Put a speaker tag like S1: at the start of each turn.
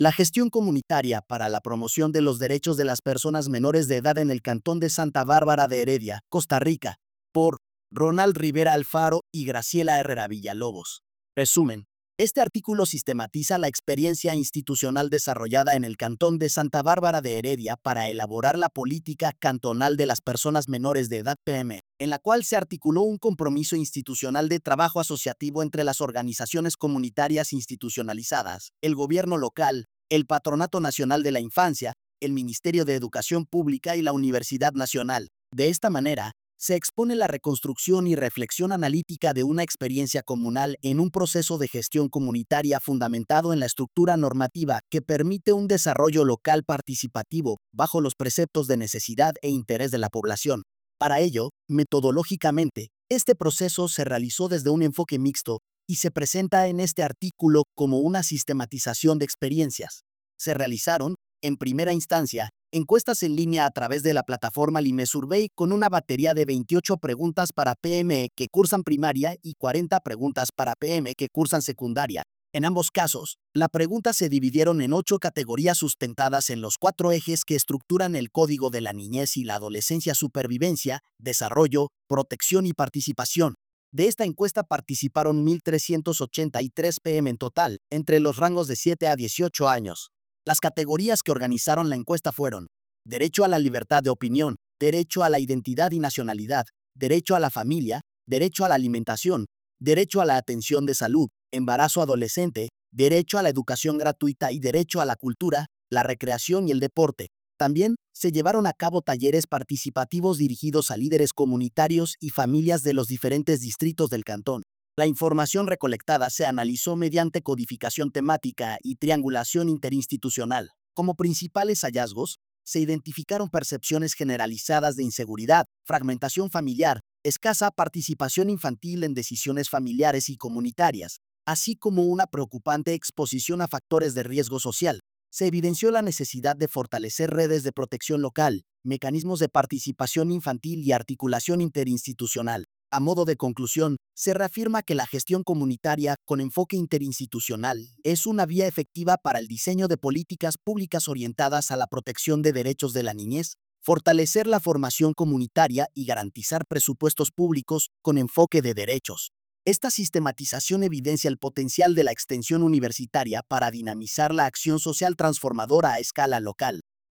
S1: La gestión comunitaria para la promoción de los derechos de las personas menores de edad en el Cantón de Santa Bárbara de Heredia, Costa Rica, por Ronald Rivera Alfaro y Graciela Herrera Villalobos. Resumen. Este artículo sistematiza la experiencia institucional desarrollada en el Cantón de Santa Bárbara de Heredia para elaborar la política cantonal de las personas menores de edad PM, en la cual se articuló un compromiso institucional de trabajo asociativo entre las organizaciones comunitarias institucionalizadas, el gobierno local, el Patronato Nacional de la Infancia, el Ministerio de Educación Pública y la Universidad Nacional. De esta manera, se expone la reconstrucción y reflexión analítica de una experiencia comunal en un proceso de gestión comunitaria fundamentado en la estructura normativa que permite un desarrollo local participativo bajo los preceptos de necesidad e interés de la población. Para ello, metodológicamente, este proceso se realizó desde un enfoque mixto y se presenta en este artículo como una sistematización de experiencias. Se realizaron, en primera instancia, encuestas en línea a través de la plataforma Lime Survey con una batería de 28 preguntas para PM que cursan primaria y 40 preguntas para PM que cursan secundaria. En ambos casos, las preguntas se dividieron en 8 categorías sustentadas en los 4 ejes que estructuran el Código de la Niñez y la Adolescencia: supervivencia, desarrollo, protección y participación. De esta encuesta participaron 1.383 PM en total, entre los rangos de 7 a 18 años. Las categorías que organizaron la encuesta fueron: derecho a la libertad de opinión, derecho a la identidad y nacionalidad, derecho a la familia, derecho a la alimentación, derecho a la atención de salud, embarazo adolescente, derecho a la educación gratuita y derecho a la cultura, la recreación y el deporte. También se llevaron a cabo talleres participativos dirigidos a líderes comunitarios y familias de los diferentes distritos del cantón. La información recolectada se analizó mediante codificación temática y triangulación interinstitucional. Como principales hallazgos, se identificaron percepciones generalizadas de inseguridad, fragmentación familiar, escasa participación infantil en decisiones familiares y comunitarias, así como una preocupante exposición a factores de riesgo social. Se evidenció la necesidad de fortalecer redes de protección local, mecanismos de participación infantil y articulación interinstitucional. A modo de conclusión, se reafirma que la gestión comunitaria con enfoque interinstitucional es una vía efectiva para el diseño de políticas públicas orientadas a la protección de derechos de la niñez, fortalecer la formación comunitaria y garantizar presupuestos públicos con enfoque de derechos. Esta sistematización evidencia el potencial de la extensión universitaria para dinamizar la acción social transformadora a escala local.